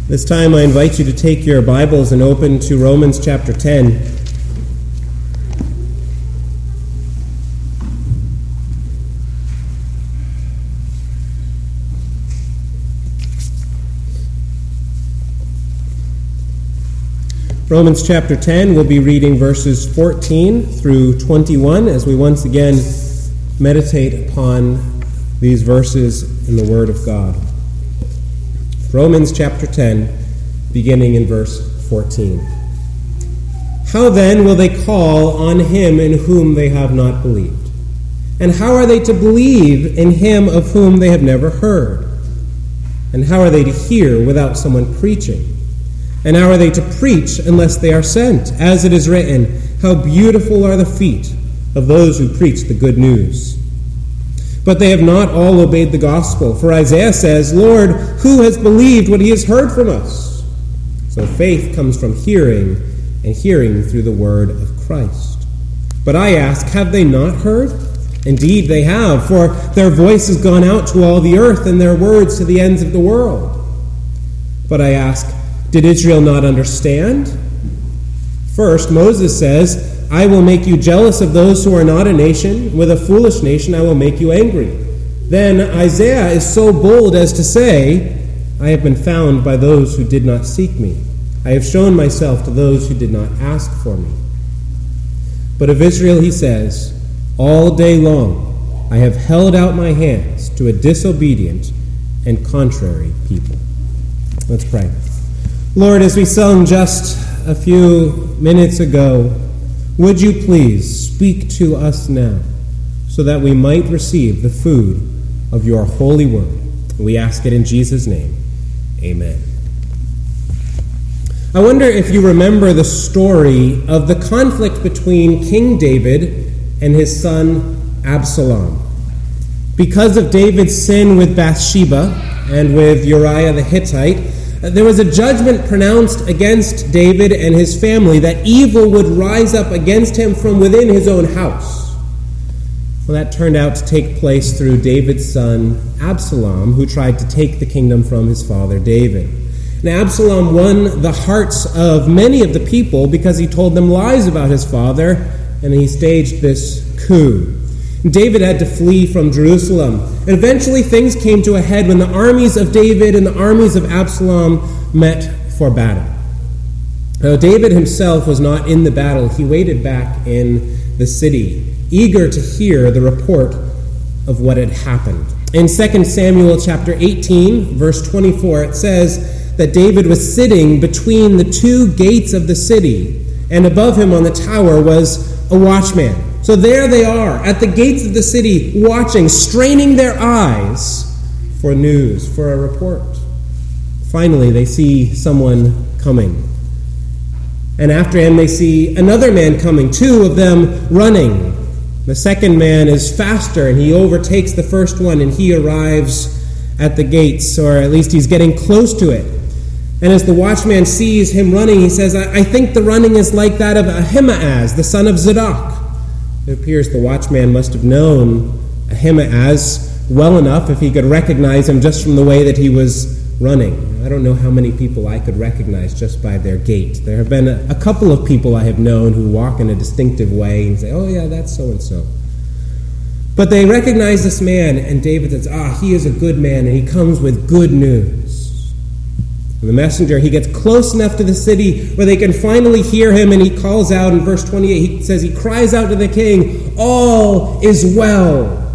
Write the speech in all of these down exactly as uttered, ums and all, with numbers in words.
This time I invite you to take your Bibles and open to Romans chapter ten. Romans chapter ten, we'll be reading verses fourteen through twenty-one as we once again meditate upon these verses in the Word of God. Romans chapter ten, beginning in verse fourteen. How then will they call on him in whom they have not believed? And how are they to believe in him of whom they have never heard? And how are they to hear without someone preaching? And how are they to preach unless they are sent? As it is written, how beautiful are the feet of those who preach the good news. But they have not all obeyed the gospel. For Isaiah says, Lord, who has believed what he has heard from us? So faith comes from hearing, and hearing through the word of Christ. But I ask, have they not heard? Indeed they have, for their voice has gone out to all the earth, and their words to the ends of the world. But I ask, did Israel not understand? First, Moses says, I will make you jealous of those who are not a nation. With a foolish nation I will make you angry. Then Isaiah is so bold as to say, I have been found by those who did not seek me. I have shown myself to those who did not ask for me. But of Israel he says, all day long I have held out my hands to a disobedient and contrary people. Let's pray. Lord, as we sung just a few minutes ago, would you please speak to us now so that we might receive the food of your holy word? We ask it in Jesus' name. Amen. I wonder if you remember the story of the conflict between King David and his son Absalom. Because of David's sin with Bathsheba and with Uriah the Hittite, there was a judgment pronounced against David and his family that evil would rise up against him from within his own house. Well, that turned out to take place through David's son Absalom, who tried to take the kingdom from his father David. Now, Absalom won the hearts of many of the people because he told them lies about his father, and he staged this coup. David had to flee from Jerusalem. And eventually things came to a head when the armies of David and the armies of Absalom met for battle. Now, David himself was not in the battle. He waited back in the city, eager to hear the report of what had happened. In Second Samuel chapter eighteen, verse twenty-four, it says that David was sitting between the two gates of the city, and above him on the tower was a watchman. So there they are, at the gates of the city, watching, straining their eyes for news, for a report. Finally, they see someone coming. And after him, they see another man coming, two of them running. The second man is faster, and he overtakes the first one, and he arrives at the gates, or at least he's getting close to it. And as the watchman sees him running, he says, I, I think the running is like that of Ahimaaz, the son of Zadok. It appears the watchman must have known Ahimaaz well enough if he could recognize him just from the way that he was running. I don't know how many people I could recognize just by their gait. There have been a, a couple of people I have known who walk in a distinctive way and say, oh yeah, that's so-and-so. But they recognize this man, and David says, ah, he is a good man, and he comes with good news. And the messenger, he gets close enough to the city where they can finally hear him, and he calls out in verse twenty-eight, he says, he cries out to the king, all is well.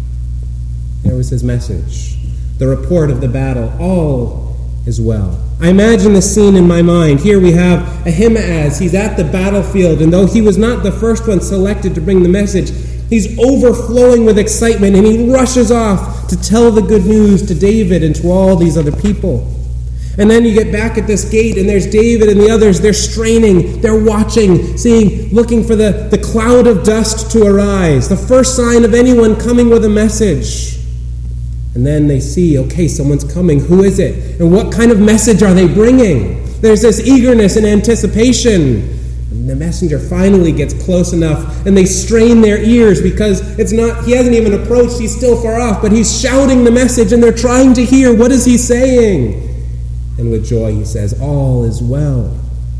There was his message, the report of the battle, all is well. I imagine the scene in my mind. Here we have Ahimaaz, he's at the battlefield, and though he was not the first one selected to bring the message, he's overflowing with excitement, and he rushes off to tell the good news to David and to all these other people. And then you get back at this gate, and there's David and the others. They're straining, they're watching, seeing, looking for the, the cloud of dust to arise, the first sign of anyone coming with a message. And then they see, okay, someone's coming. Who is it? And what kind of message are they bringing? There's this eagerness and anticipation. And the messenger finally gets close enough, and they strain their ears because it's not, he hasn't even approached, he's still far off, but he's shouting the message, and they're trying to hear, what is he saying? And with joy he says, all is well.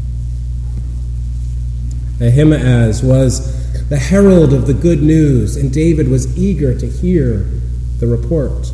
Ahimaaz was the herald of the good news, and David was eager to hear the report.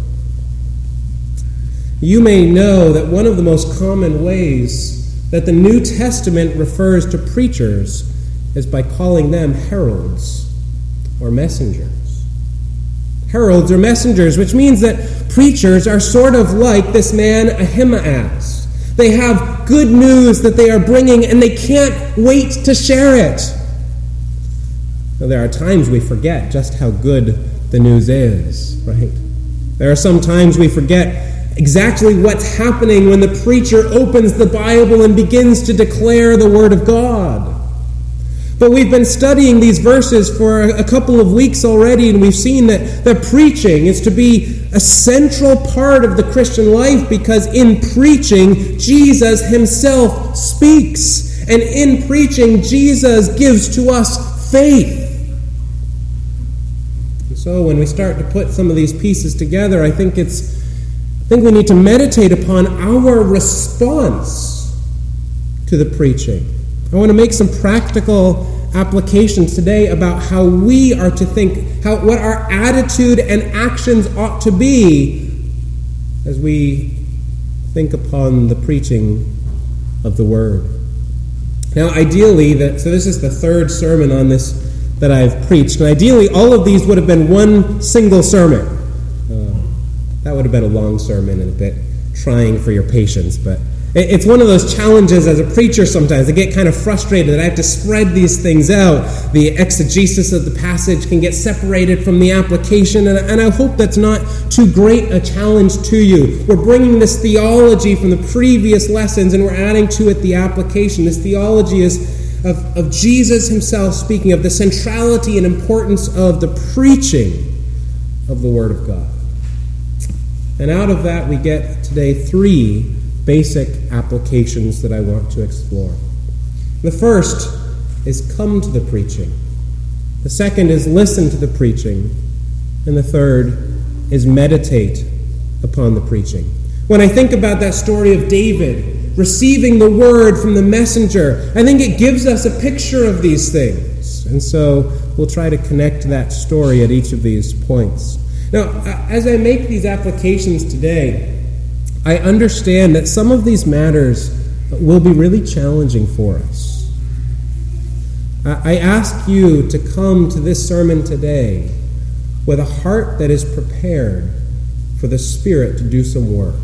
You may know that one of the most common ways that the New Testament refers to preachers is by calling them heralds or messengers. Heralds or messengers, which means that preachers are sort of like this man Ahimaaz. They have good news that they are bringing, and they can't wait to share it. Now, there are times we forget just how good the news is, right? There are some times we forget exactly what's happening when the preacher opens the Bible and begins to declare the Word of God. But we've been studying these verses for a couple of weeks already, and we've seen that, that preaching is to be a central part of the Christian life, because in preaching, Jesus himself speaks. And in preaching, Jesus gives to us faith. And so when we start to put some of these pieces together, I think it's I think we need to meditate upon our response to the preaching. I want to make some practical applications today about how we are to think, how what our attitude and actions ought to be as we think upon the preaching of the Word. Now, ideally, that, so this is the third sermon on this that I've preached, and ideally all of these would have been one single sermon. Uh, that would have been a long sermon and a bit trying for your patience, but it's one of those challenges as a preacher sometimes. I get kind of frustrated that I have to spread these things out. The exegesis of the passage can get separated from the application, and, and I hope that's not too great a challenge to you. We're bringing this theology from the previous lessons, and we're adding to it the application. This theology is of, of Jesus himself speaking of the centrality and importance of the preaching of the Word of God. And out of that we get today three basic applications that I want to explore. The first is come to the preaching. The second is listen to the preaching. And the third is meditate upon the preaching. When I think about that story of David receiving the word from the messenger, I think it gives us a picture of these things. And so we'll try to connect that story at each of these points. Now, as I make these applications today, I understand that some of these matters will be really challenging for us. I ask you to come to this sermon today with a heart that is prepared for the Spirit to do some work.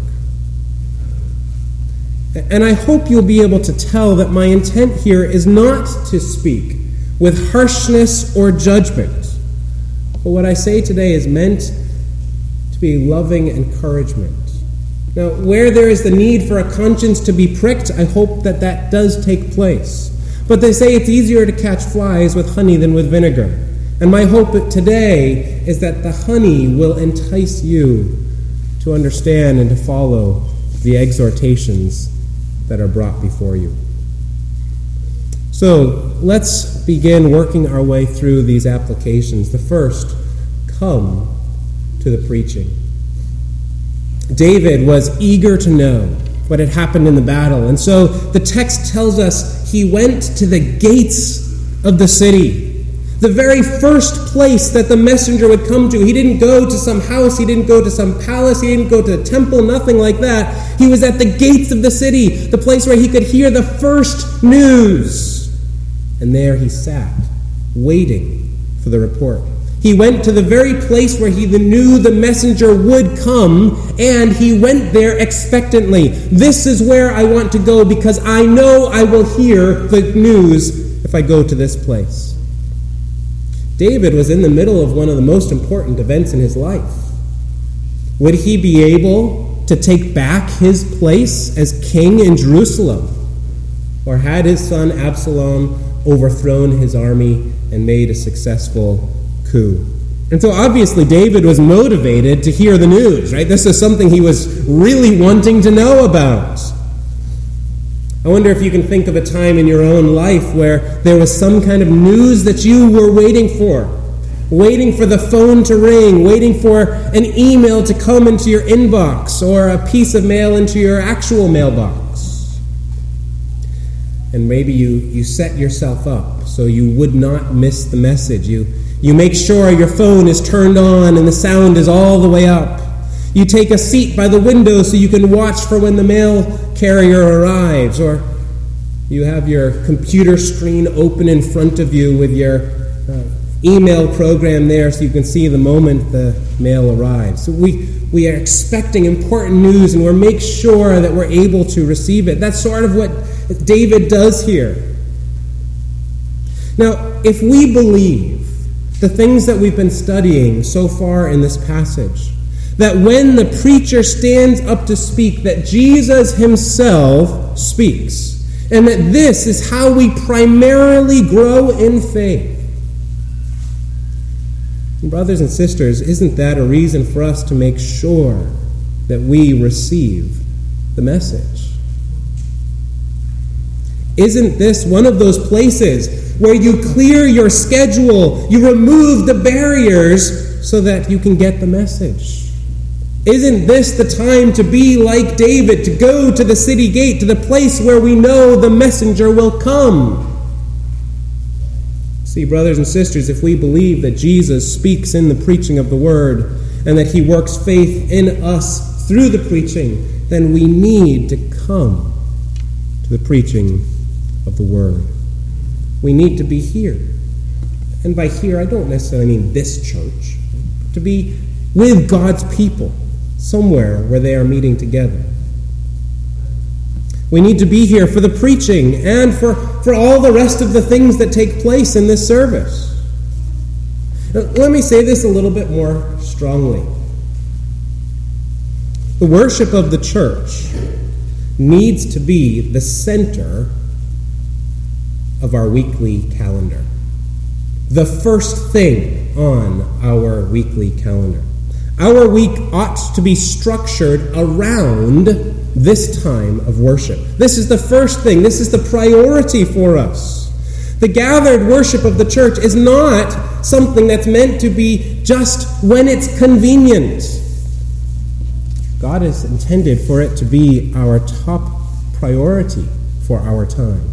And I hope you'll be able to tell that my intent here is not to speak with harshness or judgment, but what I say today is meant to be loving encouragement. Now, where there is the need for a conscience to be pricked, I hope that that does take place. But they say it's easier to catch flies with honey than with vinegar. And my hope today is that the honey will entice you to understand and to follow the exhortations that are brought before you. So, let's begin working our way through these applications. The first, come to the preaching. David was eager to know what had happened in the battle. And so the text tells us he went to the gates of the city. The very first place that the messenger would come to. He didn't go to some house. He didn't go to some palace. He didn't go to a temple, nothing like that. He was at the gates of the city, the place where he could hear the first news. And there he sat, waiting for the report. He went to the very place where he knew the messenger would come, and he went there expectantly. This is where I want to go because I know I will hear the news if I go to this place. David was in the middle of one of the most important events in his life. Would he be able to take back his place as king in Jerusalem? Or had his son Absalom overthrown his army and made a successful coup? And so obviously David was motivated to hear the news, right? This is something he was really wanting to know about. I wonder if you can think of a time in your own life where there was some kind of news that you were waiting for. waiting for the phone to ring, waiting for an email to come into your inbox or a piece of mail into your actual mailbox. And maybe you, you set yourself up so you would not miss the message. You, you make sure your phone is turned on and the sound is all the way up. You take a seat by the window so you can watch for when the mail carrier arrives, or you have your computer screen open in front of you with your uh, email program there so you can see the moment the mail arrives. So we, we are expecting important news and we're make sure that we're able to receive it. That's sort of what David does here. Now, if we believe the things that we've been studying so far in this passage, that when the preacher stands up to speak, that Jesus himself speaks, and that this is how we primarily grow in faith. And brothers and sisters, isn't that a reason for us to make sure that we receive the message? Isn't this one of those places where you clear your schedule, you remove the barriers so that you can get the message? Isn't this the time to be like David, to go to the city gate, to the place where we know the messenger will come? See, brothers and sisters, if we believe that Jesus speaks in the preaching of the word and that he works faith in us through the preaching, then we need to come to the preaching of the word. We need to be here. And by here, I don't necessarily mean this church, to be with God's people, somewhere where they are meeting together. We need to be here for the preaching and for, for all the rest of the things that take place in this service. Now, let me say this a little bit more strongly. The worship of the church needs to be the center of our weekly calendar. The first thing on our weekly calendar. Our week ought to be structured around this time of worship. This is the first thing. This is the priority for us. The gathered worship of the church is not something that's meant to be just when it's convenient. God has intended for it to be our top priority for our time.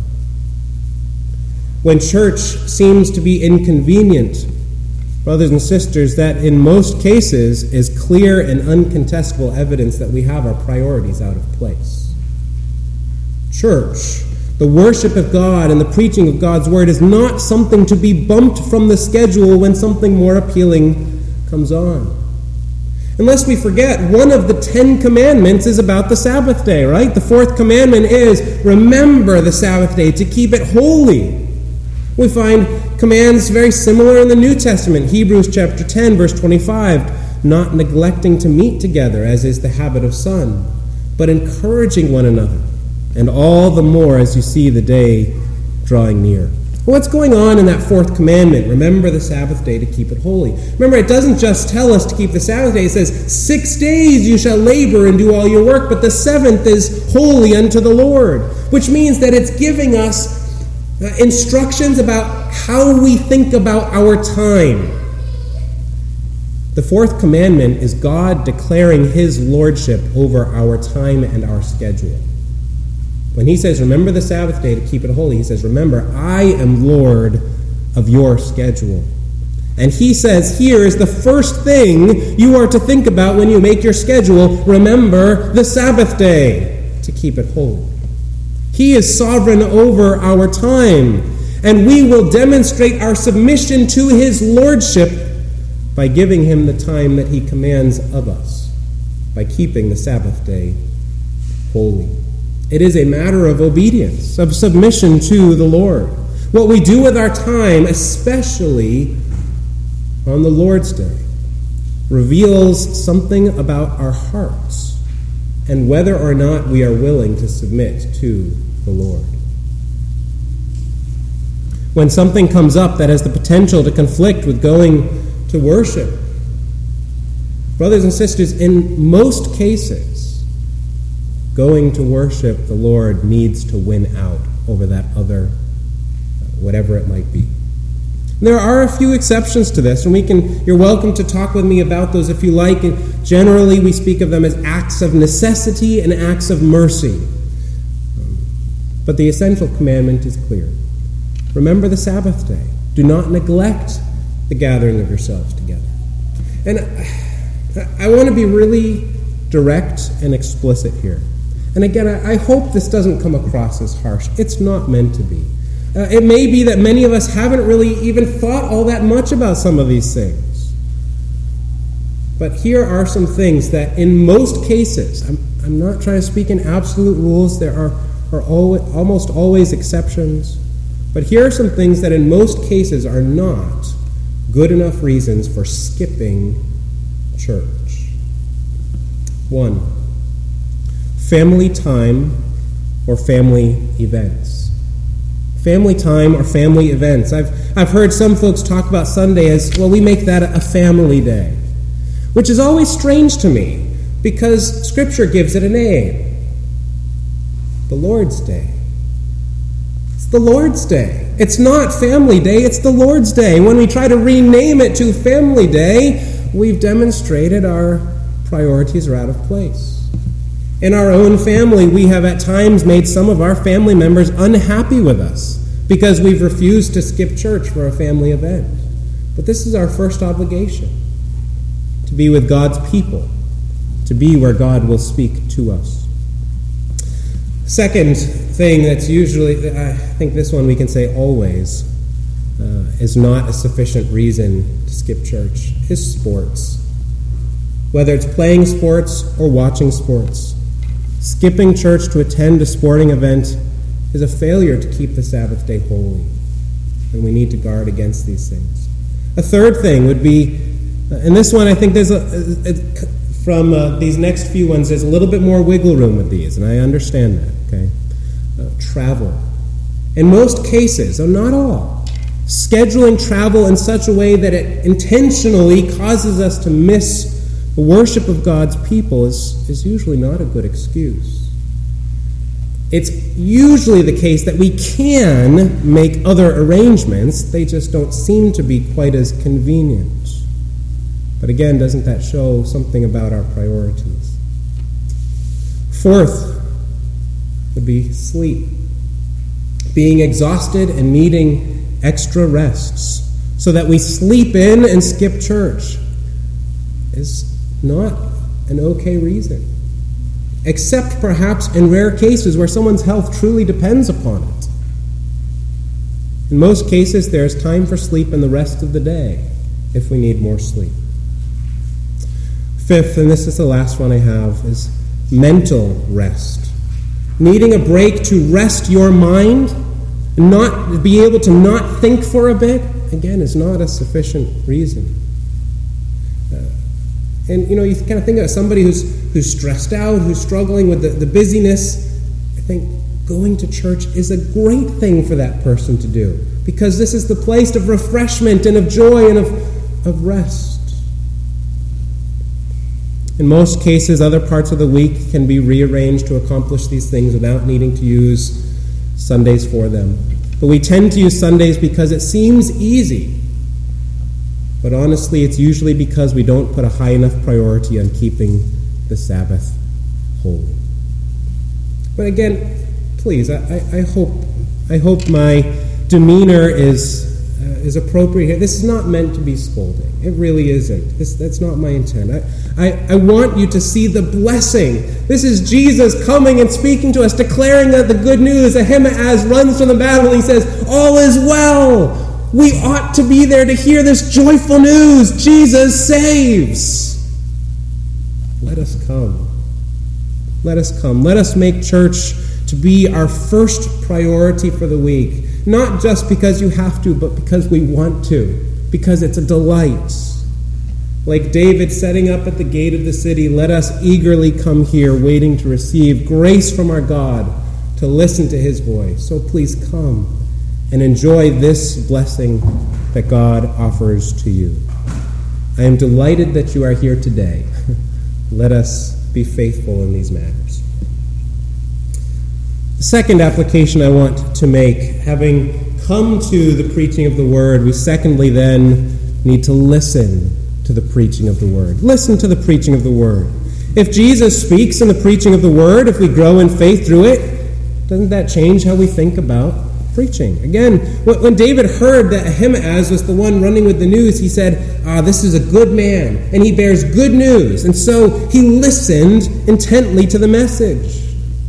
When church seems to be inconvenient, brothers and sisters, that in most cases is clear and uncontestable evidence that we have our priorities out of place. Church, the worship of God and the preaching of God's word, is not something to be bumped from the schedule when something more appealing comes on. Unless we forget, one of the Ten Commandments is about the Sabbath day, right? The fourth commandment is, remember the Sabbath day, to keep it holy. We find commands very similar in the New Testament. Hebrews chapter ten, verse twenty-five, not neglecting to meet together, as is the habit of some, but encouraging one another, and all the more as you see the day drawing near. Well, what's going on in that fourth commandment? Remember the Sabbath day to keep it holy. Remember, it doesn't just tell us to keep the Sabbath day. It says, six days you shall labor and do all your work, but the seventh is holy unto the Lord, which means that it's giving us Uh, instructions about how we think about our time. The fourth commandment is God declaring his lordship over our time and our schedule. When he says, remember the Sabbath day to keep it holy, he says, remember, I am Lord of your schedule. And he says, here is the first thing you are to think about when you make your schedule. Remember the Sabbath day to keep it holy. He is sovereign over our time, and we will demonstrate our submission to his lordship by giving him the time that he commands of us, by keeping the Sabbath day holy. It is a matter of obedience, of submission to the Lord. What we do with our time, especially on the Lord's Day, reveals something about our hearts and whether or not we are willing to submit to the Lord. When something comes up that has the potential to conflict with going to worship, brothers and sisters, in most cases, going to worship the Lord needs to win out over that other, whatever it might be. There are a few exceptions to this, and we can. You're welcome to talk with me about those if you like. And generally, we speak of them as acts of necessity and acts of mercy. But the essential commandment is clear. Remember the Sabbath day. Do not neglect the gathering of yourselves together. And I, I want to be really direct and explicit here. And again, I, I hope this doesn't come across as harsh. It's not meant to be. Uh, it may be that many of us haven't really even thought all that much about some of these things. But here are some things that in most cases, I'm, I'm not trying to speak in absolute rules, there are, are always, almost always exceptions, but here are some things that in most cases are not good enough reasons for skipping church. One, family time or family events. Family time or family events. I've I've heard some folks talk about Sunday as, well, we make that a family day, which is always strange to me because Scripture gives it a name. The Lord's Day. It's the Lord's Day. It's not Family Day, it's the Lord's Day. When we try to rename it to Family Day, we've demonstrated our priorities are out of place. In our own family, we have at times made some of our family members unhappy with us because we've refused to skip church for a family event. But this is our first obligation, to be with God's people, to be where God will speak to us. Second thing that's usually, I think this one we can say always, uh, is not a sufficient reason to skip church, is sports. Whether it's playing sports or watching sports, skipping church to attend a sporting event is a failure to keep the Sabbath day holy, and we need to guard against these things. A third thing would be, and this one I think there's a, a, a from uh, these next few ones, there's a little bit more wiggle room with these, and I understand that, okay? Uh, travel. In most cases, though not all, scheduling travel in such a way that it intentionally causes us to miss the worship of God's people is, is usually not a good excuse. It's usually the case that we can make other arrangements, they just don't seem to be quite as convenient. But again, doesn't that show something about our priorities? Fourth would be sleep. Being exhausted and needing extra rests so that we sleep in and skip church is not an okay reason, except perhaps in rare cases where someone's health truly depends upon it. In most cases, there's time for sleep in the rest of the day if we need more sleep. Fifth, and this is the last one I have, is mental rest. Needing a break to rest your mind, and not be able to not think for a bit, again, is not a sufficient reason. And, you know, you kind of think of somebody who's who's stressed out, who's struggling with the, the busyness. I think going to church is a great thing for that person to do because this is the place of refreshment and of joy and of, of rest. In most cases, other parts of the week can be rearranged to accomplish these things without needing to use Sundays for them. But we tend to use Sundays because it seems easy. But honestly, it's usually because we don't put a high enough priority on keeping the Sabbath holy. But again, please, I, I, I hope I hope my demeanor is uh, is appropriate here. This is not meant to be scolding. It really isn't. This, that's not my intent. I, I, I want you to see the blessing. This is Jesus coming and speaking to us, declaring that the good news. Ahimaaz runs from the battle and he says, all is well. We ought to be there to hear this joyful news. Jesus saves. Let us come. Let us come. Let us make church to be our first priority for the week. Not just because you have to, but because we want to. Because it's a delight. Like David setting up at the gate of the city, let us eagerly come here, waiting to receive grace from our God, to listen to his voice. So please come and enjoy this blessing that God offers to you. I am delighted that you are here today. Let us be faithful in these matters. The second application I want to make, having come to the preaching of the word, we secondly then need to listen to the preaching of the word. Listen to the preaching of the word. If Jesus speaks in the preaching of the word, if we grow in faith through it, doesn't that change how we think about preaching? Again, when David heard that Ahimaaz was the one running with the news, he said, ah, this is a good man, and he bears good news. And so he listened intently to the message.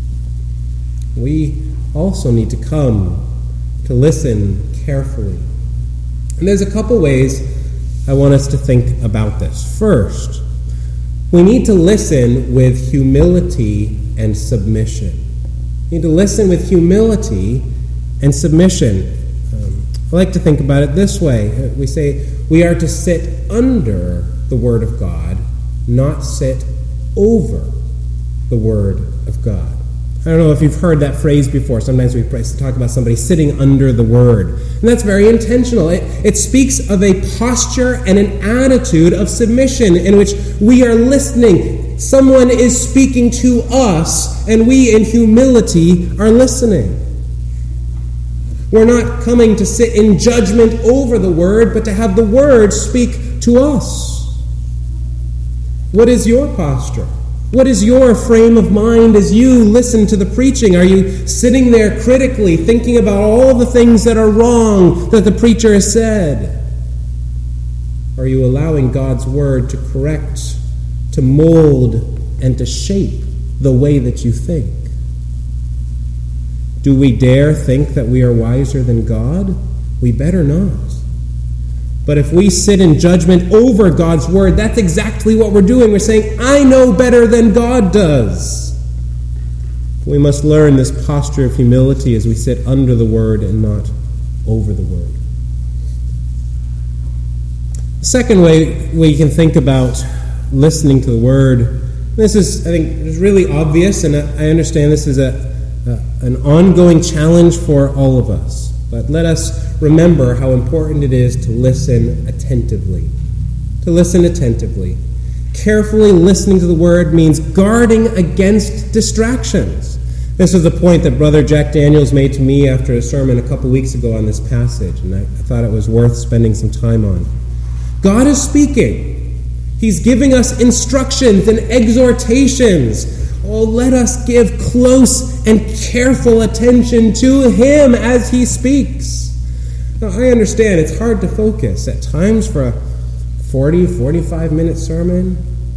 We also need to come to listen carefully. And there's a couple ways I want us to think about this. First, we need to listen with humility and submission. We need to listen with humility and submission. Um, I like to think about it this way. We say we are to sit under the Word of God, not sit over the Word of God. I don't know if you've heard that phrase before. Sometimes we talk about somebody sitting under the Word. And that's very intentional. It, it speaks of a posture and an attitude of submission in which we are listening. Someone is speaking to us, and we in humility are listening. We're not coming to sit in judgment over the Word, but to have the Word speak to us. What is your posture? What is your frame of mind as you listen to the preaching? Are you sitting there critically, thinking about all the things that are wrong that the preacher has said? Are you allowing God's Word to correct, to mold, and to shape the way that you think? Do we dare think that we are wiser than God? We better not. But if we sit in judgment over God's Word, that's exactly what we're doing. We're saying, I know better than God does. We must learn this posture of humility as we sit under the Word and not over the Word. The second way we can think about listening to the Word, this is, I think, is really obvious, and I understand this is a, a an ongoing challenge for all of us. But let us remember how important it is to listen attentively. To listen attentively. Carefully listening to the Word means guarding against distractions. This is the point that Brother Jack Daniels made to me after a sermon a couple weeks ago on this passage, and I, I thought it was worth spending some time on. God is speaking. He's giving us instructions and exhortations. Oh, let us give close and careful attention to Him as He speaks. Now, I understand it's hard to focus at times for a forty, forty-five minute sermon.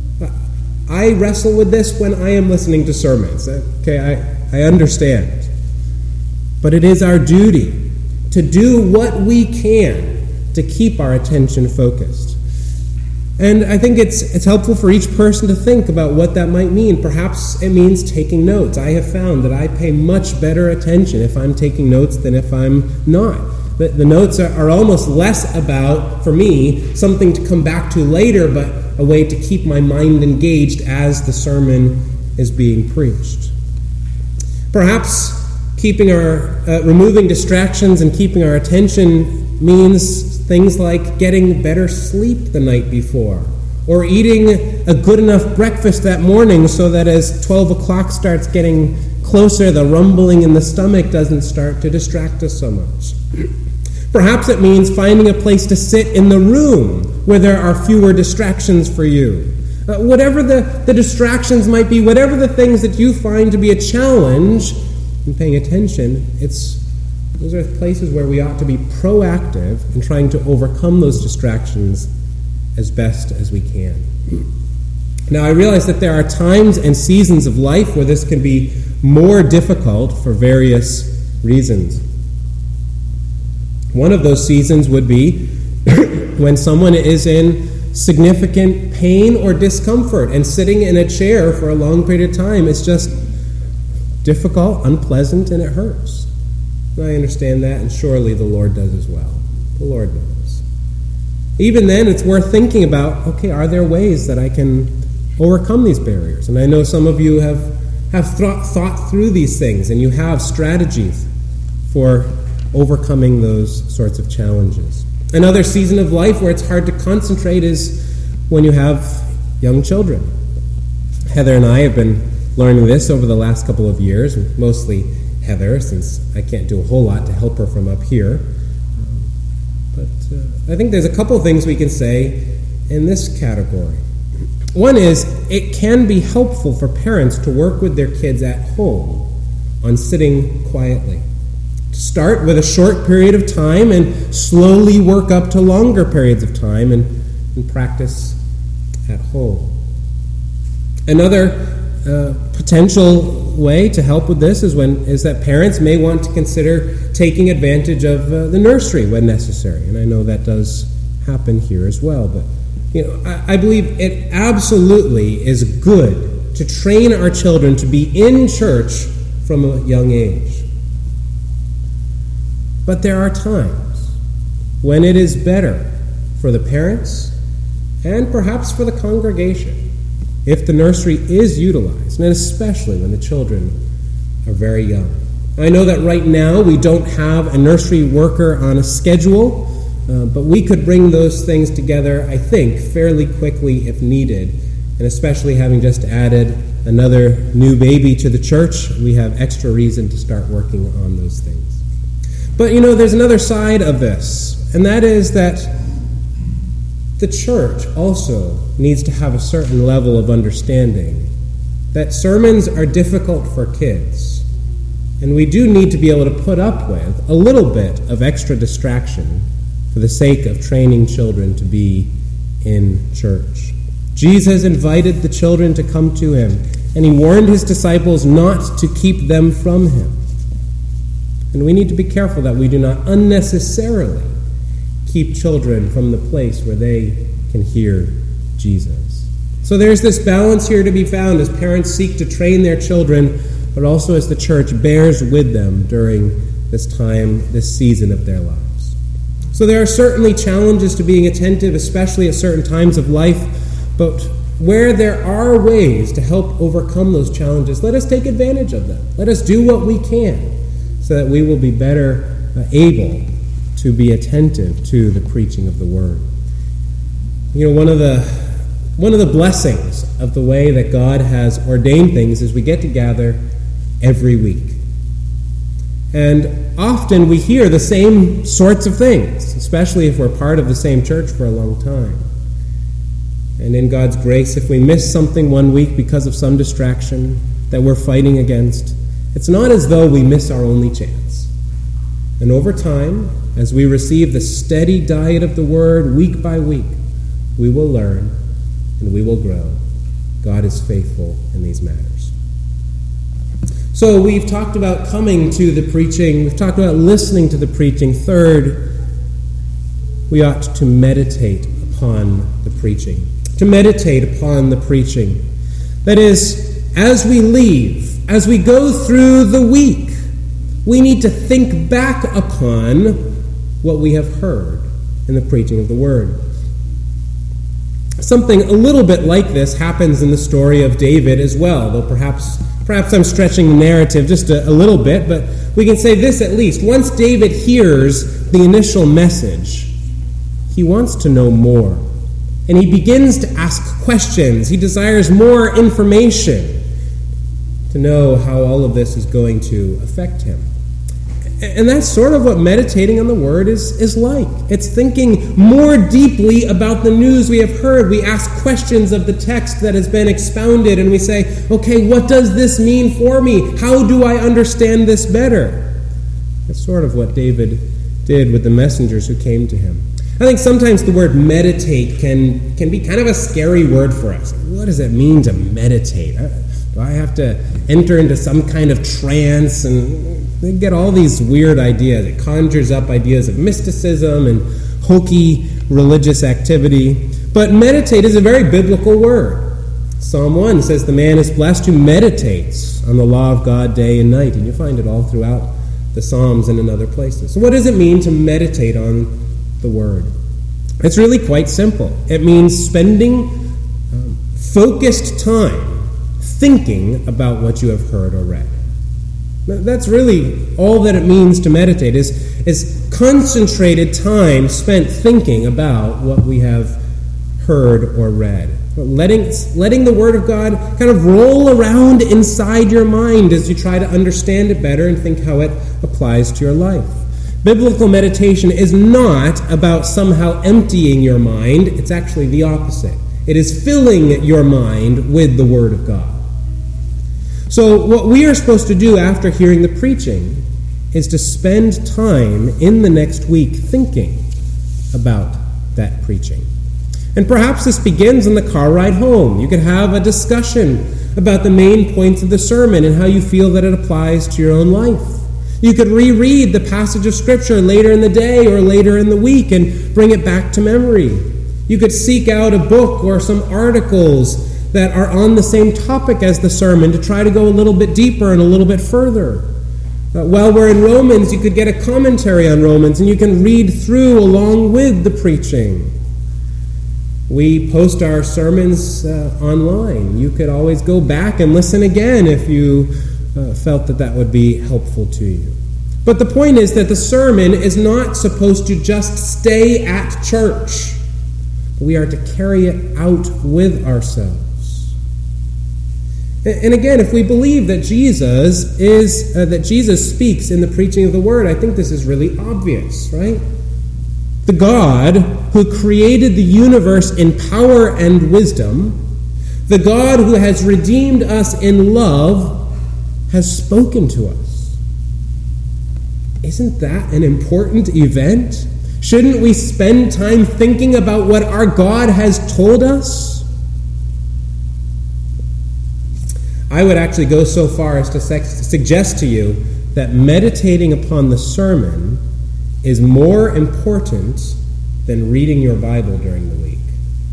I wrestle with this when I am listening to sermons. Okay, I, I understand. But it is our duty to do what we can to keep our attention focused. And I think it's it's helpful for each person to think about what that might mean. Perhaps it means taking notes. I have found that I pay much better attention if I'm taking notes than if I'm not. The, the notes are, are almost less about, for me, something to come back to later, but a way to keep my mind engaged as the sermon is being preached. Perhaps keeping our uh, removing distractions and keeping our attention means things like getting better sleep the night before, or eating a good enough breakfast that morning so that as twelve o'clock starts getting closer, the rumbling in the stomach doesn't start to distract us so much. Perhaps it means finding a place to sit in the room where there are fewer distractions for you. Uh, whatever the, the distractions might be, whatever the things that you find to be a challenge in paying attention, it's those are places where we ought to be proactive in trying to overcome those distractions as best as we can. Now, I realize that there are times and seasons of life where this can be more difficult for various reasons. One of those seasons would be when someone is in significant pain or discomfort, and sitting in a chair for a long period of time is just difficult, unpleasant, and it hurts. I understand that, and surely the Lord does as well. The Lord knows. Even then, it's worth thinking about, okay, are there ways that I can overcome these barriers? And I know some of you have, have th- thought through these things, and you have strategies for overcoming those sorts of challenges. Another season of life where it's hard to concentrate is when you have young children. Heather and I have been learning this over the last couple of years, mostly Heather, since I can't do a whole lot to help her from up here. Um, but uh, I think there's a couple things we can say in this category. One is, it can be helpful for parents to work with their kids at home on sitting quietly. Start with a short period of time and slowly work up to longer periods of time and, and practice at home. Another uh, potential way to help with this is when is that parents may want to consider taking advantage of uh, the nursery when necessary. And I know that does happen here as well. But you know, I, I believe it absolutely is good to train our children to be in church from a young age. But there are times when it is better for the parents and perhaps for the congregation if the nursery is utilized, and especially when the children are very young. I know that right now we don't have a nursery worker on a schedule, uh, but we could bring those things together, I think, fairly quickly if needed, and especially having just added another new baby to the church, we have extra reason to start working on those things. But, you know, there's another side of this, and that is that the church also needs to have a certain level of understanding that sermons are difficult for kids, and we do need to be able to put up with a little bit of extra distraction for the sake of training children to be in church. Jesus invited the children to come to him, and he warned his disciples not to keep them from him. And we need to be careful that we do not unnecessarily keep children from the place where they can hear Jesus. So there's this balance here to be found as parents seek to train their children, but also as the church bears with them during this time, this season of their lives. So there are certainly challenges to being attentive, especially at certain times of life, but where there are ways to help overcome those challenges, let us take advantage of them. Let us do what we can, so that we will be better uh, able to be attentive to the preaching of the Word. You know, one of the one of the blessings of the way that God has ordained things is we get to gather every week. And often we hear the same sorts of things, especially if we're part of the same church for a long time. And in God's grace, if we miss something one week because of some distraction that we're fighting against, it's not as though we miss our only chance. And over time, as we receive the steady diet of the Word week by week, we will learn and we will grow. God is faithful in these matters. So we've talked about coming to the preaching. We've talked about listening to the preaching. Third, we ought to meditate upon the preaching. To meditate upon the preaching. That is, as we leave, as we go through the week, we need to think back upon what we have heard in the preaching of the Word. Something a little bit like this happens in the story of David as well, though perhaps perhaps I'm stretching the narrative just a, a little bit, but we can say this at least. Once David hears the initial message, he wants to know more. And he begins to ask questions. He desires more information to know how all of this is going to affect him. And that's sort of what meditating on the Word is, is like. It's thinking more deeply about the news we have heard. We ask questions of the text that has been expounded, and we say, okay, what does this mean for me? How do I understand this better? That's sort of what David did with the messengers who came to him. I think sometimes the word meditate can, can be kind of a scary word for us. What does it mean to meditate? Do I have to enter into some kind of trance? And they get all these weird ideas. It conjures up ideas of mysticism and hokey religious activity. But meditate is a very biblical word. Psalm one says the man is blessed who meditates on the law of God day and night. And you find it all throughout the Psalms and in other places. So what does it mean to meditate on the Word? It's really quite simple. It means spending um, focused time thinking about what you have heard or read. That's really all that it means to meditate, is, is concentrated time spent thinking about what we have heard or read. Letting, letting the Word of God kind of roll around inside your mind as you try to understand it better and think how it applies to your life. Biblical meditation is not about somehow emptying your mind. It's actually the opposite. It is filling your mind with the Word of God. So what we are supposed to do after hearing the preaching is to spend time in the next week thinking about that preaching. And perhaps this begins on the car ride home. You could have a discussion about the main points of the sermon and how you feel that it applies to your own life. You could reread the passage of Scripture later in the day or later in the week and bring it back to memory. You could seek out a book or some articles that are on the same topic as the sermon to try to go a little bit deeper and a little bit further. Uh, while we're in Romans, you could get a commentary on Romans and you can read through along with the preaching. We post our sermons uh, online. You could always go back and listen again if you uh, felt that that would be helpful to you. But the point is that the sermon is not supposed to just stay at church. We are to carry it out with ourselves. And again, if we believe that Jesus is uh, that Jesus speaks in the preaching of the word, I think this is really obvious, right? The God who created the universe in power and wisdom, the God who has redeemed us in love, has spoken to us. Isn't that an important event? Shouldn't we spend time thinking about what our God has told us? I would actually go so far as to suggest to you that meditating upon the sermon is more important than reading your Bible during the week.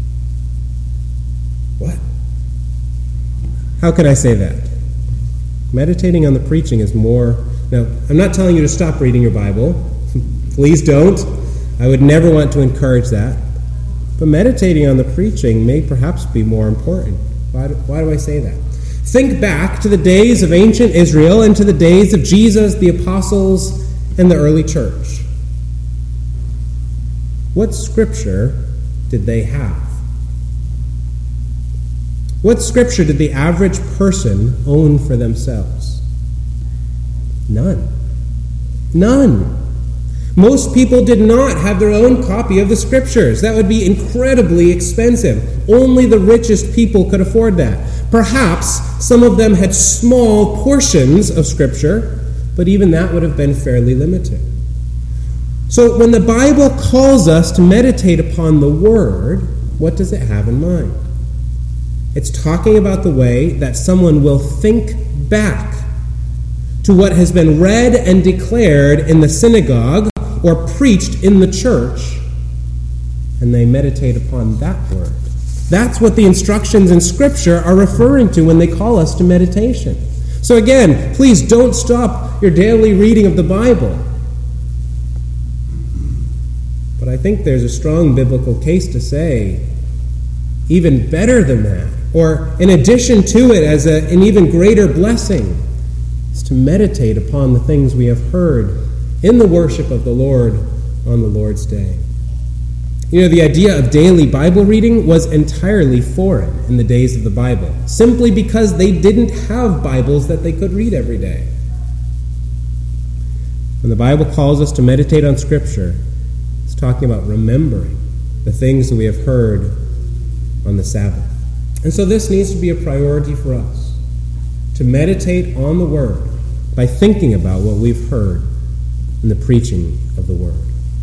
What? How can I say that? Meditating on the preaching is more... Now, I'm not telling you to stop reading your Bible. Please don't. I would never want to encourage that. But meditating on the preaching may perhaps be more important. Why do, why do I say that? Think back to the days of ancient Israel and to the days of Jesus, the apostles, and the early church. What scripture did they have? What scripture did the average person own for themselves? None. None. Most people did not have their own copy of the scriptures. That would be incredibly expensive. Only the richest people could afford that. Perhaps some of them had small portions of scripture, but even that would have been fairly limited. So when the Bible calls us to meditate upon the Word, what does it have in mind? It's talking about the way that someone will think back to what has been read and declared in the synagogue or preached in the church, and they meditate upon that word. That's what the instructions in Scripture are referring to when they call us to meditation. So again, please don't stop your daily reading of the Bible. But I think there's a strong biblical case to say, even better than that, or in addition to it as a, an even greater blessing, is to meditate upon the things we have heard in the worship of the Lord on the Lord's Day. You know, the idea of daily Bible reading was entirely foreign in the days of the Bible, simply because they didn't have Bibles that they could read every day. When the Bible calls us to meditate on Scripture, it's talking about remembering the things that we have heard on the Sabbath. And so this needs to be a priority for us, to meditate on the Word by thinking about what we've heard in the preaching of the Word.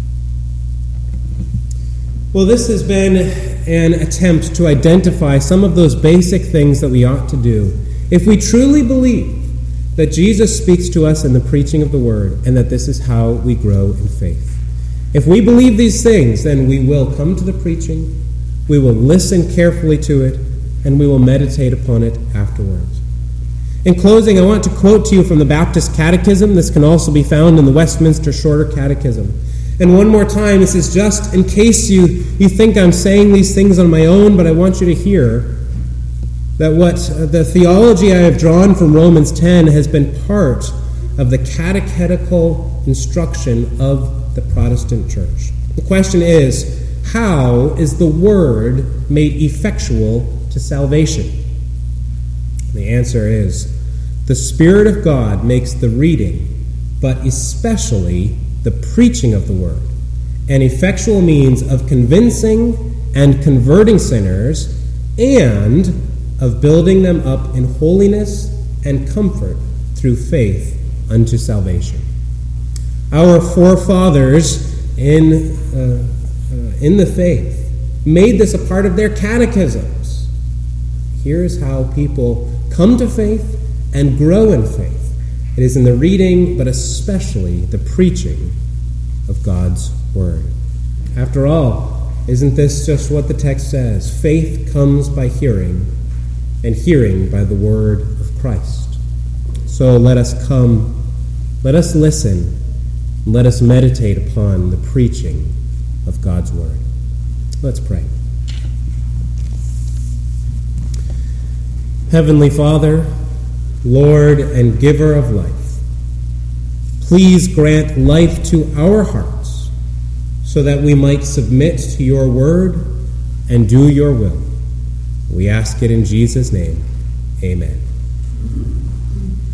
Well, this has been an attempt to identify some of those basic things that we ought to do if we truly believe that Jesus speaks to us in the preaching of the Word and that this is how we grow in faith. If we believe these things, then we will come to the preaching, we will listen carefully to it, and we will meditate upon it afterwards. In closing, I want to quote to you from the Baptist Catechism. This can also be found in the Westminster Shorter Catechism. And one more time, this is just in case you, you think I'm saying these things on my own, but I want you to hear that what the theology I have drawn from Romans ten has been part of the catechetical instruction of the Protestant Church. The question is, how is the word made effectual to salvation? The answer is, the Spirit of God makes the reading, but especially the preaching of the word, an effectual means of convincing and converting sinners, and of building them up in holiness and comfort through faith unto salvation. Our forefathers in, uh, uh, in the faith made this a part of their catechisms. Here's how people come to faith and grow in faith. It is in the reading, but especially the preaching of God's word. After all, isn't this just what the text says? Faith comes by hearing, and hearing by the word of Christ. So let us come, let us listen, and let us meditate upon the preaching of God's word. Let's pray. Heavenly Father, Lord and giver of life, please grant life to our hearts so that we might submit to your word and do your will. We ask it in Jesus' name. Amen.